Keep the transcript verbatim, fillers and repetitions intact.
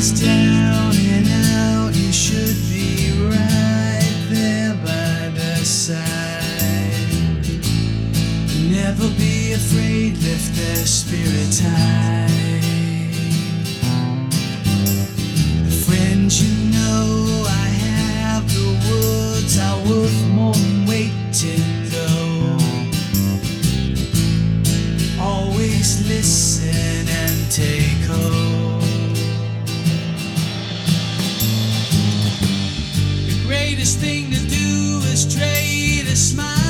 is down and out, you should be right there by the side. Never be afraid, lift their spirit high. The friends you know, I have the words are worth more than weight in gold. Always listen and take hold. The greatest thing to do is trade a smile